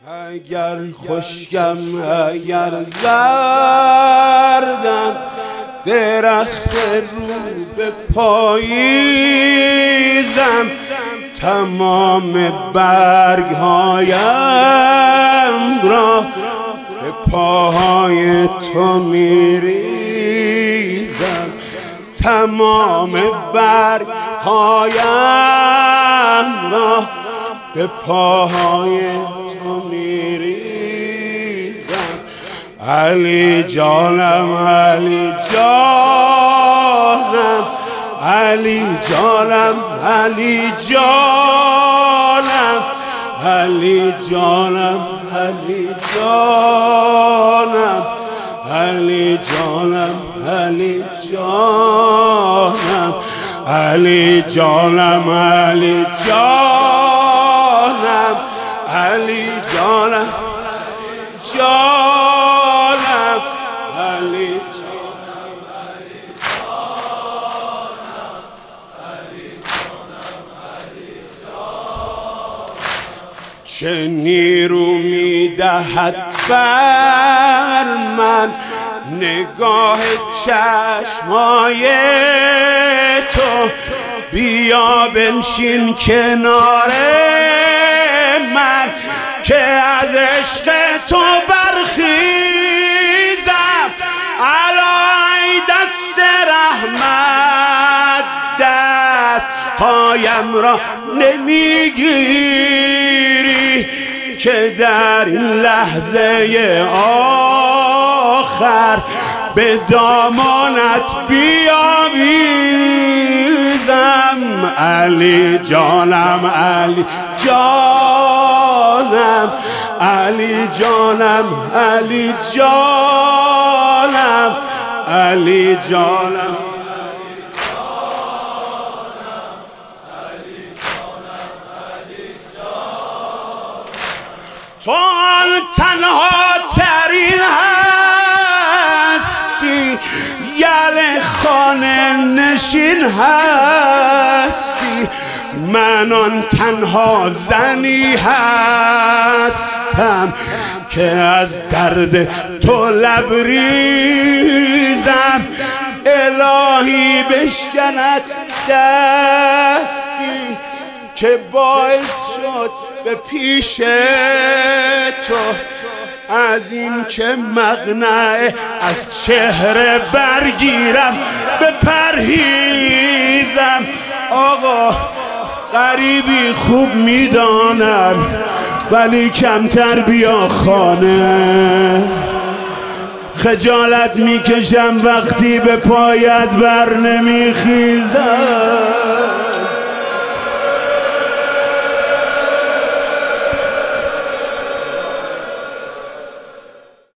اگر خشکم اگر زردم درخت رو به پاییزم تمام برگ هایم را به پاهای تو میریزم تمام برگ هایم را به پاهای تو میریزم علی جانم علی جانم علی جانم علی جانم علی جانم علی جانم علی جانم علی جانم علی جانم علی جانم علی جانم جانم علی چه نیرو میدهد بر من نگاه چشمای تو بیا بنشین کنار من که از عشق تو برخیزم علای دست رحمت دست هایم را نمیگیری که در این لحظه آخر به دامانت بیاویزم علی جانم علی جانم علی جانم علی جانم علی جانم تو آن تنها ترین هستی یل خانه نشین هستی من آن تنها زنی هستم که از درد تو لبریزم الهی بشکند دستی که باعث شد به پیش تو از این که مقنعه از چهره برگیرم به پرهیزم آقا غریبی خوب میدانم ولی کمتر بیا خانه خجالت میکشم وقتی به پایت بر نمیخیزم